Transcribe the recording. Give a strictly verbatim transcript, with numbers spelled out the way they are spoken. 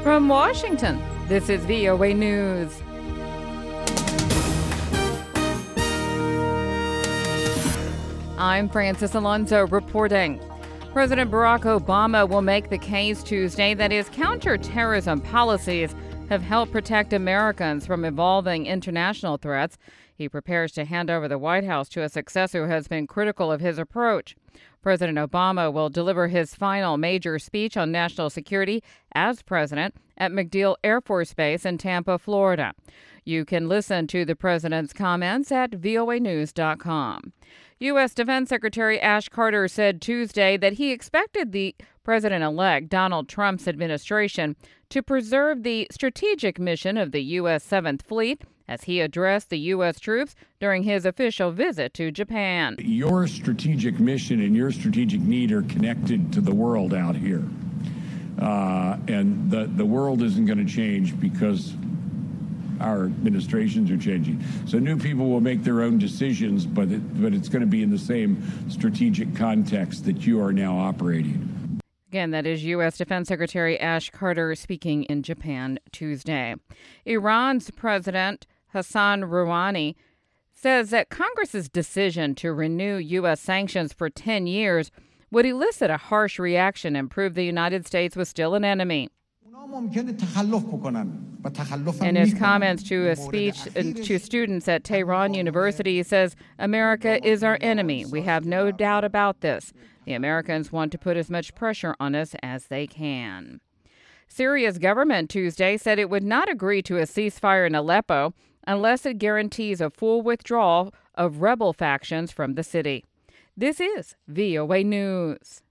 From Washington, this is V O A News. I'm Francis Alonso reporting. President Barack Obama will make the case Tuesday that his counterterrorism policies have helped protect Americans from evolving international threats. He prepares to hand over the White House to a successor who has been critical of his approach. President Obama will deliver his final major speech on national security as president at MacDill Air Force Base in Tampa, Florida. You can listen to the president's comments at V O A news dot com. U S. Defense Secretary Ash Carter said Tuesday that he expected the president-elect Donald Trump's administration to preserve the strategic mission of the U S. seventh Fleet as he addressed the U S troops during his official visit to Japan. Your strategic mission and your strategic need are connected to the world out here. Uh, and the, the world isn't going to change because our administrations are changing. So new people will make their own decisions, but it, but it's going to be in the same strategic context that you are now operating. Again, that is U S. Defense Secretary Ash Carter speaking in Japan Tuesday. Iran's President Hassan Rouhani says that Congress's decision to renew U S sanctions for ten years would elicit a harsh reaction and prove the United States was still an enemy. In his comments to a speech to students at Tehran University, he says, America is our enemy. We have no doubt about this. The Americans want to put as much pressure on us as they can. Syria's government Tuesday said it would not agree to a ceasefire in Aleppo unless it guarantees a full withdrawal of rebel factions from the city. This is V O A News.